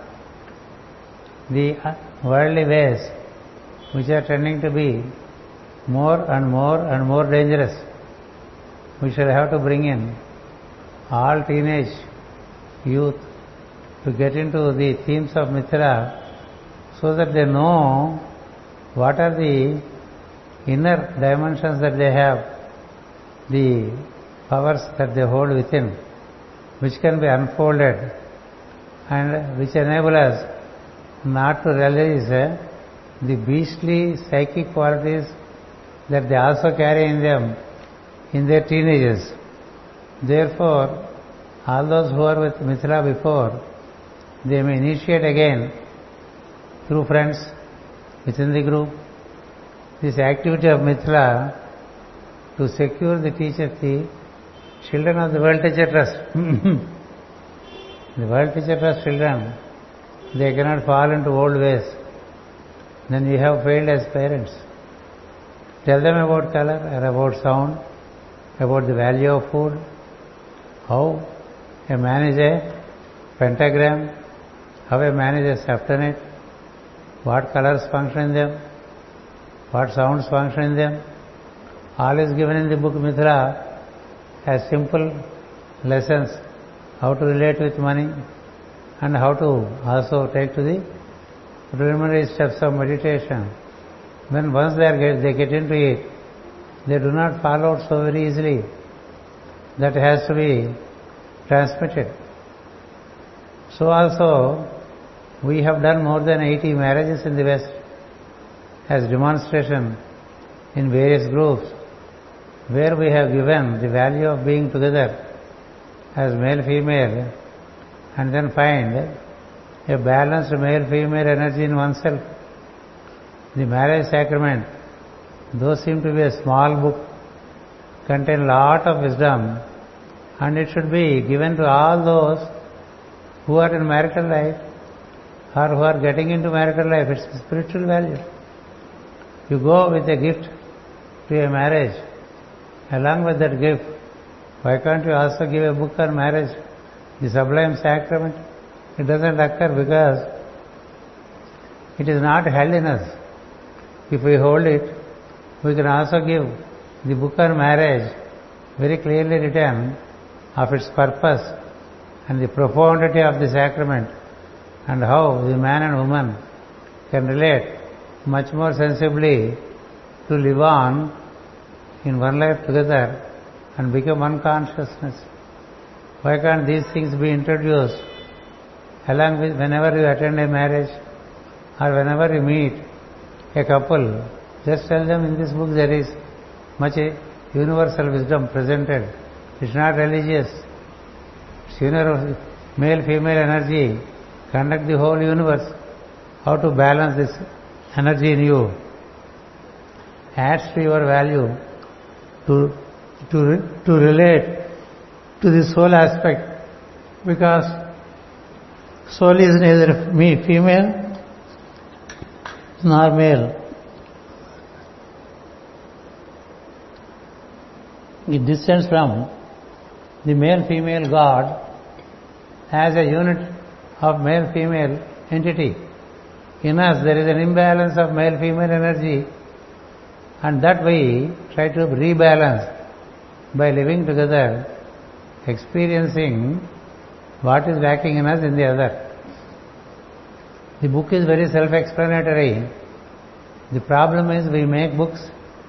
the worldly ways which are tending to be more and more dangerous. We shall have to bring in all teenage youth to get into the themes of Mithila so that they know what are the inner dimensions that they have, the powers that they hold within, which can be unfolded and which enable us not to realize the beastly psychic qualities that they also carry in them in their teenagers. Therefore, all those who are with Mithila before, they may initiate again through friends within the group this activity of Mithila to secure the children of the World Teacher Trust. The World Teacher Trust children, they cannot fall into old ways. Then we have failed as parents. Tell them about color or about sound about the value of food, how a man is a pentagram, how a man is a septonate, what colors function in them, what sounds function in them. All is given in the book Mithra as simple lessons, how to relate with money and how to also take to the preliminary steps of meditation. When once they get into it, they do not fall out so very easily. That has to be transmitted. So also, we have done more than 80 marriages in the West as demonstration in various groups, where we have given the value of being together as male-female and then find a balanced male-female energy in oneself. The marriage sacrament, though seem to be a small book, contain lot of wisdom, and it should be given to all those who are in marital life or who are getting into marital life. It's a spiritual value. You go with a gift to a marriage. Along with that gift, why can't you also give a book on marriage, the sublime sacrament? It doesn't occur because it is not held in us. If we hold it, we can also give the book on marriage, very clearly written, of its purpose and the profundity of the sacrament and how the man and woman can relate much more sensibly to live on in one life together and become one consciousness. Why can't these things be introduced along with whenever you attend a marriage or whenever you meet a couple? Just tell them, in this book there is much universal wisdom presented. It's not religious. It's universal. Male-female energy conduct the whole universe. How to balance this energy in you adds to your value to relate to the soul aspect, because soul is neither female nor male. It descends from the male-female God as a unit of male-female entity. In us there is an imbalance of male-female energy, and that we try to rebalance by living together, experiencing what is lacking in us in the other. The book is very self-explanatory. The problem is we make books,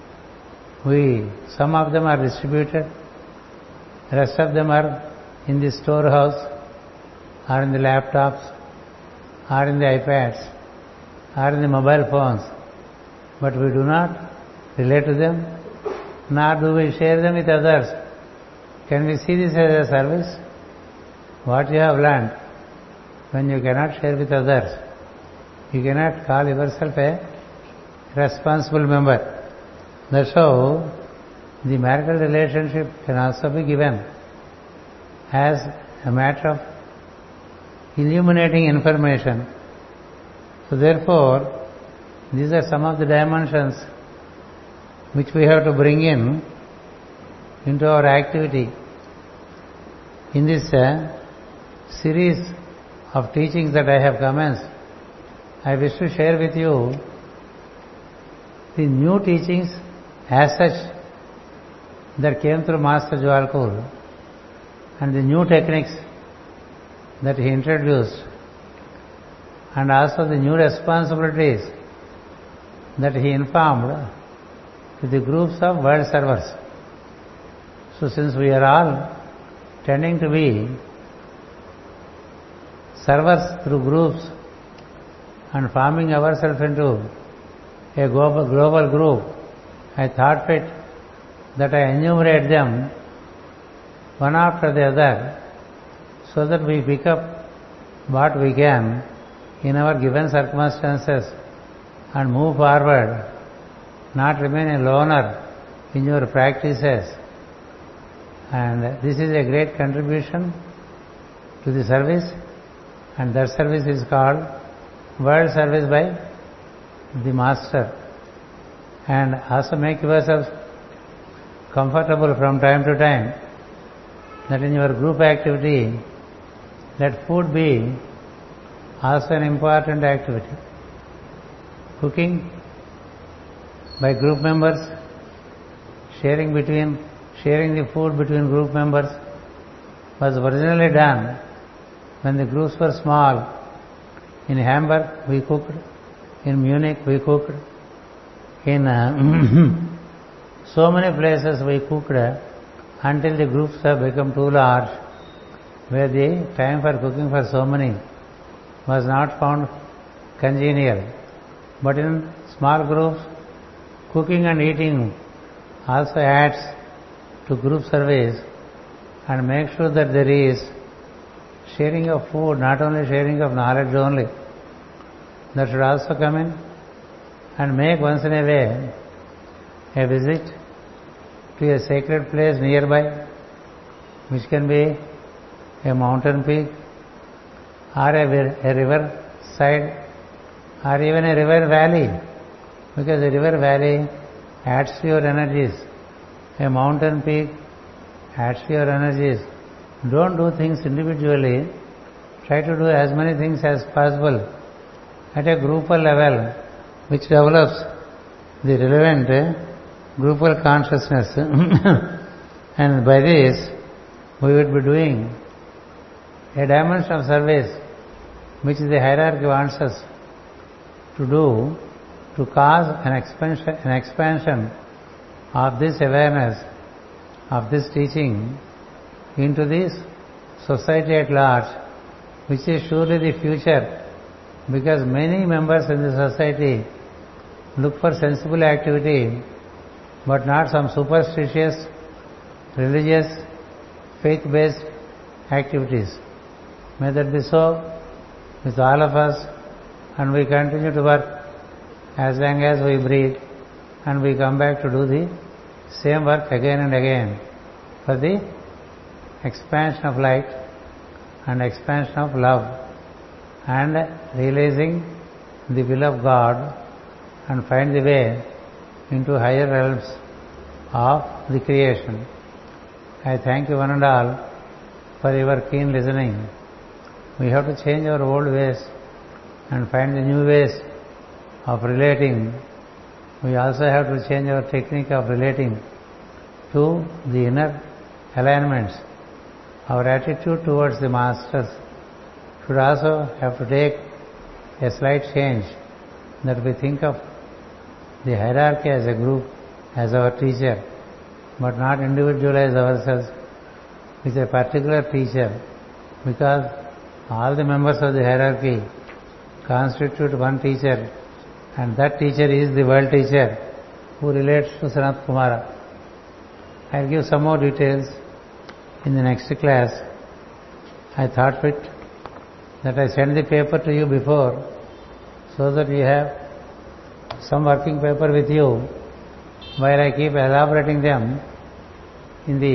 some of them are distributed, rest of them are in the storehouse or in the laptops or in the iPads or in the mobile phones, but we do not relate to them, nor do we share them with others. Can we see this as a service? What you have learned, when you cannot share with others, you cannot call yourself a responsible member. That's how the marital relationship can also be given as a matter of illuminating information. So therefore, these are some of the dimensions which we have to bring into our activity. In this series of teachings that I have commenced, I wish to share with you the new teachings as such that came through Master Jwalpur and the new techniques that he introduced, and also the new responsibilities that he informed to the groups of world servers. So since we are all tending to be servers through groups and forming ourselves into a global group, I thought fit that I enumerate them one after the other so that we pick up what we can in our given circumstances and move forward, not remain a loner in your practices. And this is a great contribution to the service, and that service is called World Service by the Master. And also make yourself comfortable from time to time, that in your group activity, let food be also an important activity. Cooking by group members, sharing the food between group members was originally done when the groups were small. In Hamburg we cooked, in Munich we cooked, in so many places we cooked until the groups have become too large, where the time for cooking for so many was not found congenial. But in small groups, cooking and eating also adds to group service and makes sure that there is sharing of food, not only sharing of knowledge only. That should also come in, and make once in a way a visit to a sacred place nearby, which can be a mountain peak or a river side or even a river valley, because a river valley adds to your energies. A mountain peak adds to your energies. Don't do things individually. Try to do as many things as possible at a groupal level, which develops the relevant groupal consciousness. And by this, we would be doing a dimension of service which the hierarchy wants us to do, to cause an expansion of this awareness, of this teaching into this society at large, which is surely the future, because many members in the society look for sensible activity, but not some superstitious, religious, faith-based activities. May that be so with all of us, and we continue to work as long as we breathe, and we come back to do the same work again and again for the expansion of light and expansion of love and realizing the will of God, and find the way into higher realms of the creation. I thank you one and all for your keen listening. We have to change our old ways and find the new ways of relating. We also have to change our technique of relating to the inner alignments. Our attitude towards the masters should also have to take a slight change, that we think of the hierarchy as a group, as our teacher, but not individualize ourselves with a particular teacher, because all the members of the hierarchy constitute one teacher, and that teacher is the world teacher who relates to Sanat Kumara. I'll give some more details in the next class. I thought fit that I send the paper to you before, so that you have some working paper with you while I keep elaborating them in the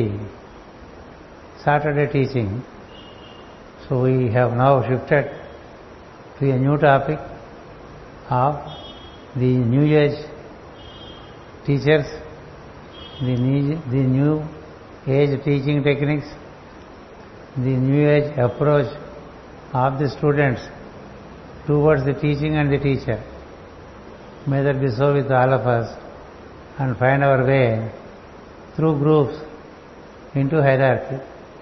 Saturday teaching. So we have now shifted to a new topic of the New Age teachers, the New Age teaching techniques, the New Age approach of the students towards the teaching and the teacher. May that be so with all of us, and find our way through groups into hierarchy.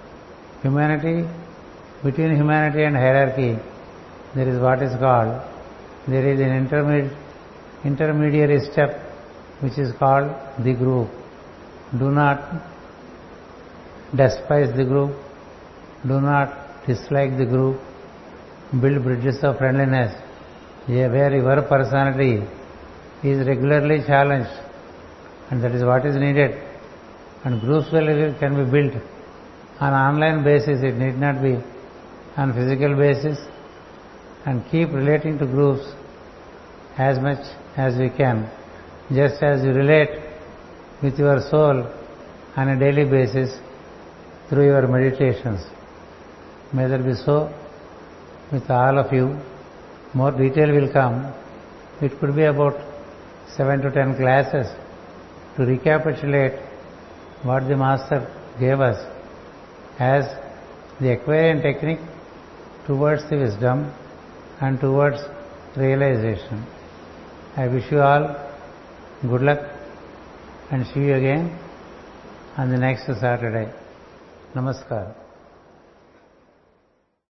Between humanity and hierarchy, there is what is called, there is an intermediary step which is called the group. Do not despise the group, do not dislike the group, build bridges of friendliness where your personality is regularly challenged, and that is what is needed. And groups can be built on online basis, it need not be on physical basis, and keep relating to groups as much as we can, just as you relate with your soul on a daily basis through your meditations. May that be so with all of you. More detail will come. It could be about 7 to 10 classes to recapitulate what the Master gave us as the Aquarian technique towards the wisdom and towards realization. I wish you all good luck and see you again on the next Saturday. Namaskar.